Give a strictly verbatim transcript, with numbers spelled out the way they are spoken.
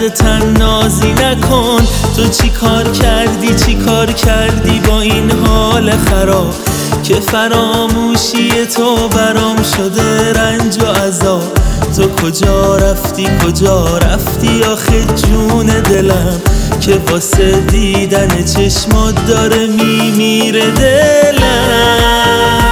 درد تن نازی نکن. تو چی کار کردی چی کار کردی با این حال خراب که فراموشی تو برام شده رنج و عذاب. تو کجا رفتی کجا رفتی آخه جون دلم که واسه دیدن چشمات داره میمیره دلم.